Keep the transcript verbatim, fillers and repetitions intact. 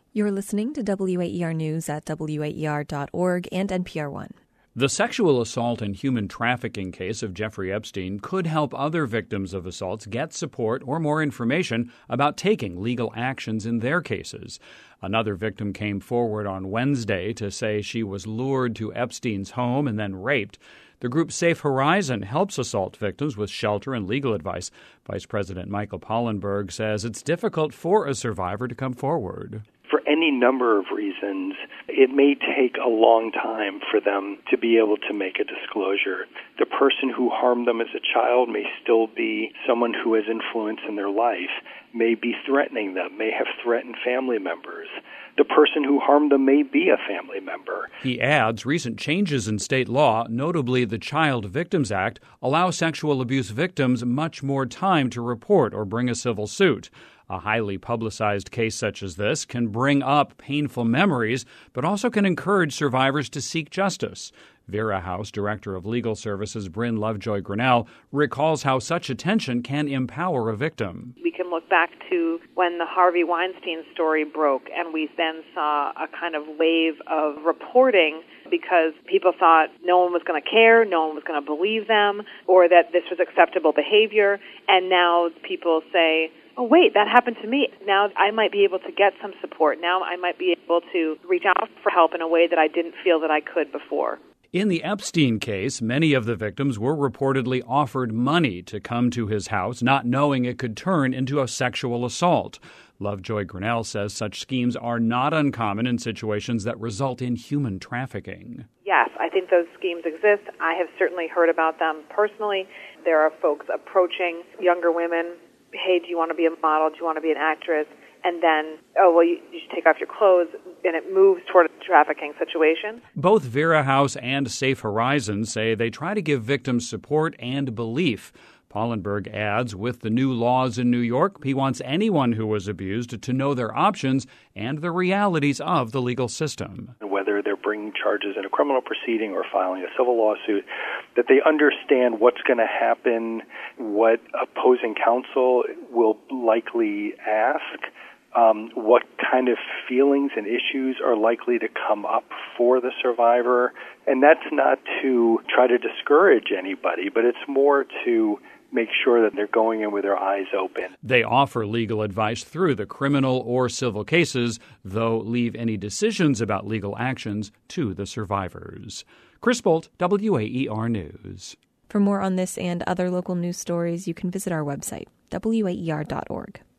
You're listening to W A E R News at W A E R dot org and N P R One. The sexual assault and human trafficking case of Jeffrey Epstein could help other victims of assaults get support or more information about taking legal actions in their cases. Another victim came forward on Wednesday to say she was lured to Epstein's home and then raped. The group Safe Horizon helps assault victims with shelter and legal advice. Vice President Michael Pollenberg says it's difficult for a survivor to come forward. For any number of reasons, it may take a long time for them to be able to make a disclosure. The person who harmed them as a child may still be someone who has influence in their life, may be threatening them, may have threatened family members. The person who harmed them may be a family member. He adds recent changes in state law, notably the Child Victims Act, allow sexual abuse victims much more time to report or bring a civil suit. A highly publicized case such as this can bring up painful memories, but also can encourage survivors to seek justice. Vera House Director of Legal Services Bryn Lovejoy Grinnell recalls how such attention can empower a victim. We can look back to when the Harvey Weinstein story broke, and we then saw a kind of wave of reporting because people thought no one was going to care, no one was going to believe them, or that this was acceptable behavior. And now people say, oh, wait, that happened to me. Now I might be able to get some support. Now I might be able to reach out for help in a way that I didn't feel that I could before. In the Epstein case, many of the victims were reportedly offered money to come to his house, not knowing it could turn into a sexual assault. Lovejoy Grinnell says such schemes are not uncommon in situations that result in human trafficking. Yes, I think those schemes exist. I have certainly heard about them personally. There are folks approaching younger women. Hey, do you want to be a model? Do you want to be an actress? And then, oh, well, you, you should take off your clothes, and it moves toward a trafficking situation. Both Vera House and Safe Horizon say they try to give victims support and belief. Pollenberg adds, with the new laws in New York, he wants anyone who was abused to know their options and the realities of the legal system. Whether they're bringing charges in a criminal proceeding or filing a civil lawsuit, that they understand what's going to happen, what opposing counsel will likely ask, um, what kind of feelings and issues are likely to come up for the survivor. And that's not to try to discourage anybody, but it's more to make sure that they're going in with their eyes open. They offer legal advice through the criminal or civil cases, though leave any decisions about legal actions to the survivors. Chris Bolt, W A E R News. For more on this and other local news stories, you can visit our website, W A E R dot org.